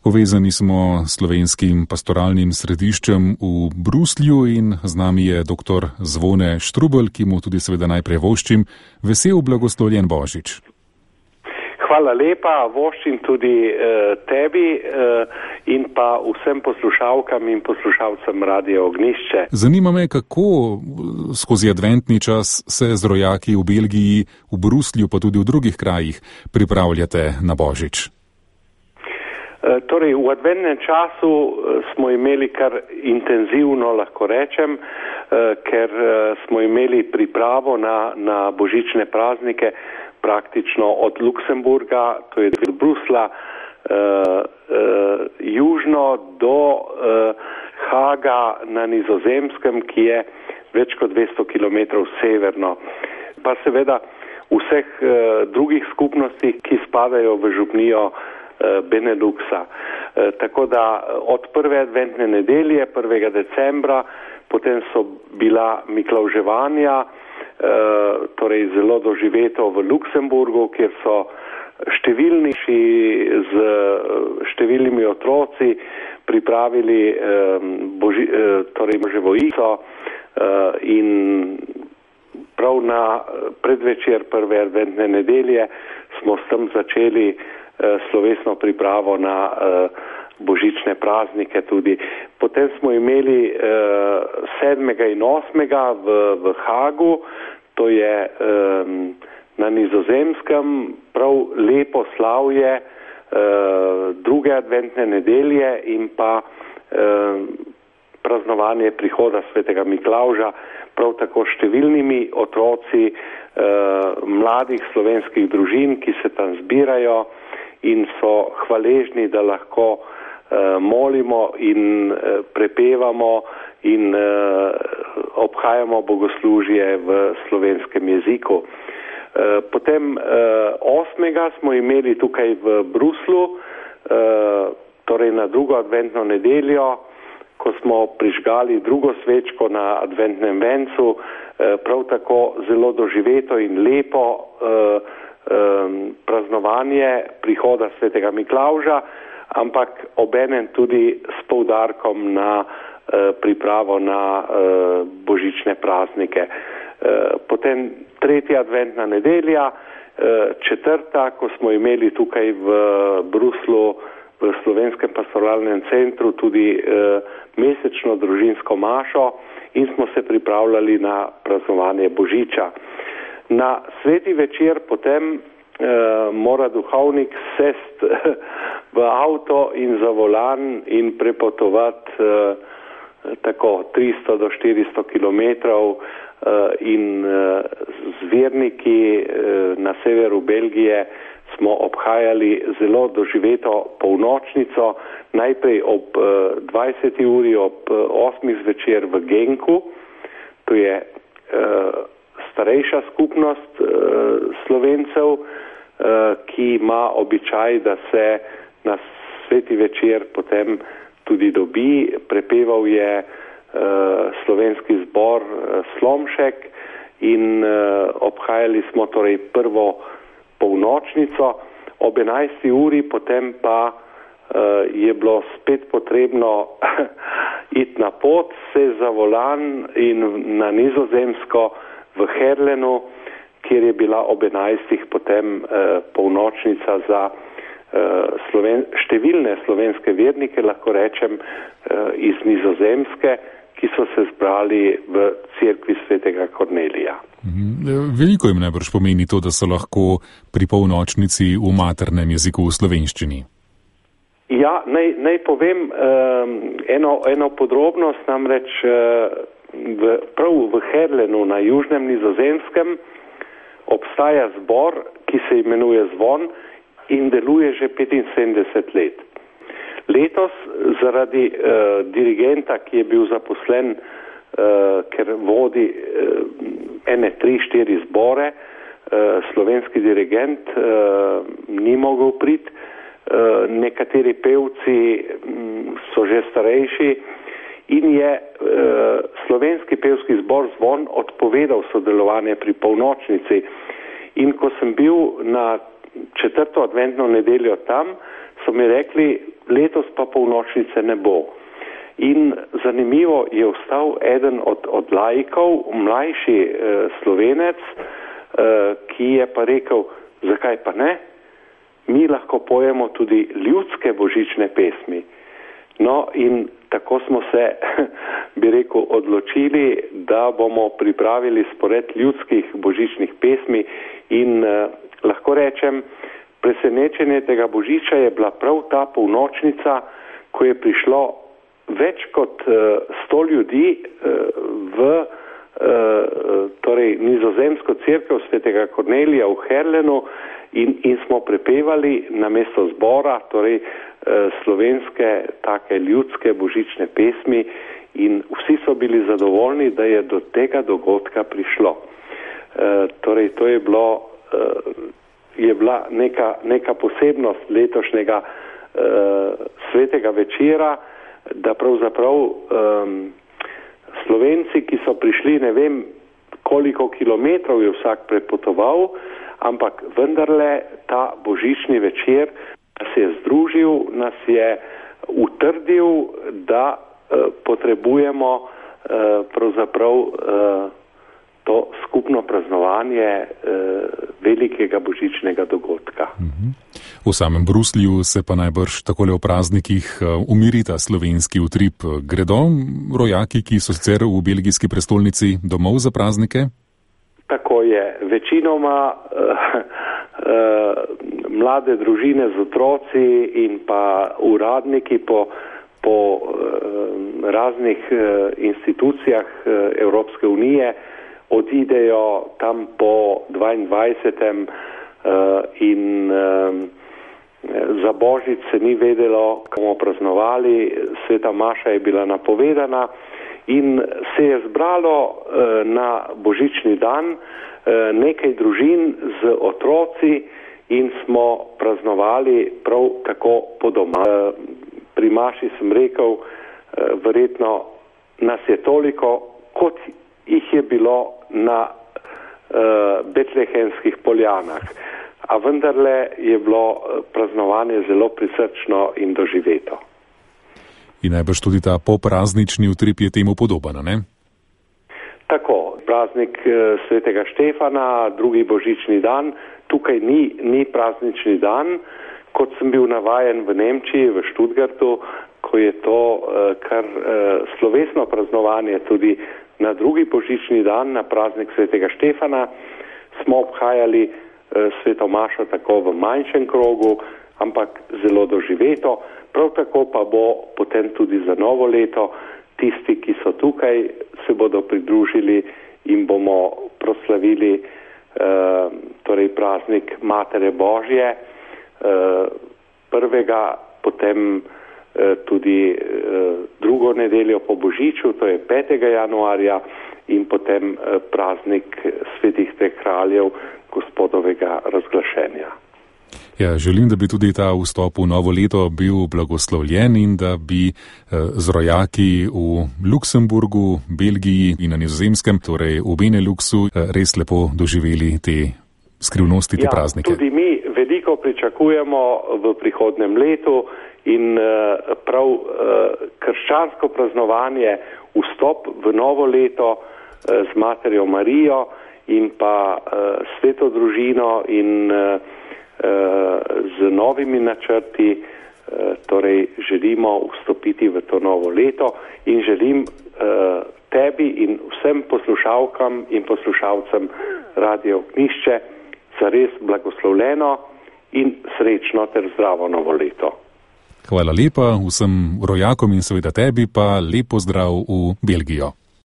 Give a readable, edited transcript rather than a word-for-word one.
Povezani smo s slovenskim pastoralnim središčem v Bruslju in z nami je dr. Zvone Štrubelj, ki mu tudi seveda najprej voščim vesel blagoslovljen Božič. Hvala lepa, voščim tudi tebi in pa vsem poslušalkam in poslušalcem Radia Ognjišče. Zanima me, kako skozi adventni čas se z rojaki v Belgiji, v Bruslju pa tudi v drugih krajih pripravljate na Božič. Torej, v adventnem času smo imeli kar intenzivno, lahko rečem, ker smo imeli pripravo na božične praznike praktično od Luksemburga, to je od Brusla, južno do Haga na Nizozemskem, ki je več kot 200 km severno. Pa seveda vseh drugih skupnosti, ki spadajo v župnijo Beneluxa. Tako da od prve adventne nedelje, 1. decembra, potem so bila miklavževanja, torej zelo doživeto v Luksemburgu, kjer so številnejši z številnimi otroci pripravili torej boživojico in prav na predvečer prve adventne nedelje smo s tem začeli slovesno pripravo na božične praznike tudi. Potem smo imeli 7. in 8. v Hagu, to je na Nizozemskem, prav lepo slavje druge adventne nedelje in pa praznovanje prihoda svetega Miklavža, prav tako številnimi otroci mladih slovenskih družin, ki se tam zbirajo in so hvaležni, da lahko molimo in prepevamo in obhajamo bogoslužje v slovenskem jeziku. Potem 8. smo imeli tukaj v Bruslu, torej na drugo adventno nedeljo, ko smo prižgali drugo svečko na adventnem vencu, prav tako zelo doživeto in lepo praznovanje prihoda svetega Miklavža, ampak obenem tudi s poudarkom na pripravo na božične praznike. Potem 3. adventna nedelja, 4., ko smo imeli tukaj v Bruslu v Slovenskem pastoralnem centru tudi mesečno družinsko mašo in smo se pripravljali na praznovanje Božiča. Na sveti večer potem mora duhovnik sest v avto in za volan in prepotovati tako 300 do 400 kilometrov in z verniki na severu Belgije smo obhajali zelo doživeto polnočnico, najprej ob 20. uri, ob 8. zvečer v Genku, to je starejša skupnost Slovencev, ki ima običaj, da se na sveti večer potem tudi dobi. Prepeval je slovenski zbor Slomšek in obhajali smo torej prvo polnočnico. Ob 11. uri potem pa je bilo spet potrebno iti na pot, se za volan in na Nizozemsko v Herlenu, kjer je bila ob 11. potem polnočnica za številne slovenske vernike, lahko rečem, iz Nizozemske, ki so se zbrali v cerkvi svetega Kornelija. Veliko jim najbrž pomeni to, da so lahko pri polnočnici v maternem jeziku v slovenščini. Ja, naj povem eno podrobnost, namreč prav v Herlenu na južnem Nizozemskem obstaja zbor, ki se imenuje Zvon in deluje že 75 let. Letos zaradi dirigenta, ki je bil zaposlen, ker vodi ene 3-4 zbore, slovenski dirigent ni mogel priti, nekateri pevci so že starejši in je slovenski pevski zbor Zvon odpovedal sodelovanje pri polnočnici. In ko sem bil na 4. adventno nedeljo tam, so mi rekli, letos pa polnočnice ne bo. In zanimivo je ostal eden od laikov, mlajši Slovenec, ki je pa rekel, zakaj pa ne? Mi lahko pojemo tudi ljudske božične pesmi. No in tako smo se, bi rekel, odločili, da bomo pripravili spored ljudskih božičnih pesmi in lahko rečem, presenečenje tega božiča je bila prav ta polnočnica, ko je prišlo več kot 100 ljudi v torej nizozemsko cerkev svetega Kornelija v Herlenu in smo prepevali na mesto zbora, torej slovenske take ljudske božične pesmi in vsi so bili zadovoljni, da je do tega dogodka prišlo. Torej to je bila neka posebnost letošnjega svetega večera, da pravzaprav Slovenci, ki so prišli, ne vem koliko kilometrov je vsak prepotoval, ampak vendarle ta božični večer nas je združil, nas je utrdil, da potrebujemo pravzaprav to skupno praznovanje velikega božičnega dogodka. V samem Bruslju se pa najbrž takole v praznikih umirita slovenski utrip. Gredo rojaki, ki so sicer v belgijski prestolnici, domov za praznike? Tako je. Večinoma mlade družine z otroci in pa uradniki po raznih institucijah Evropske unije odidejo tam po 22. In za Božič se ni vedelo, kako bomo praznovali, sveta maša je bila napovedana in se je zbralo na božični dan nekaj družin z otroci in smo praznovali prav tako po doma. Pri maši sem rekel, verjetno nas je toliko, kot jih je bilo na betlehemskih poljanah. A vendarle je bilo praznovanje zelo prisrčno in doživeto. In najbrž tudi ta popraznični utrip je temu podoben, ne? Tako, praznik svetega Štefana, drugi božični dan, tukaj ni praznični dan, kot sem bil navajen v Nemčiji, v Stuttgartu, ko je to kar slovesno praznovanje tudi na drugi božični dan, na praznik svetega Štefana, smo obhajali sveto mašo tako v manjšem krogu, ampak zelo doživeto. Prav tako pa bo potem tudi za novo leto tisti, ki so tukaj, se bodo pridružili in bomo proslavili torej praznik Matere Božje prvega, potem tudi drugo nedeljo po Božiču, to je 5. januarja in potem praznik svetih treh kraljev Gospodovega razglašenja. Ja, želim, da bi tudi ta vstop v novo leto bil blagoslovljen in da bi z rojaki v Luksemburgu, Belgiji in na Nizozemskem, torej v Beneluxu, res lepo doživeli te skrivnosti, te praznike. Tudi mi veliko pričakujemo v prihodnem letu in prav krščansko praznovanje, vstop v novo leto z Materjo Marijo in pa sveto družino in z novimi načrti, torej želimo vstopiti v to novo leto in želim tebi in vsem poslušalkam in poslušalcem Radio Ognjišče zares blagoslovljeno in srečno ter zdravo novo leto. Hvala lepa vsem rojakom in seveda tebi pa lep pozdrav v Belgijo.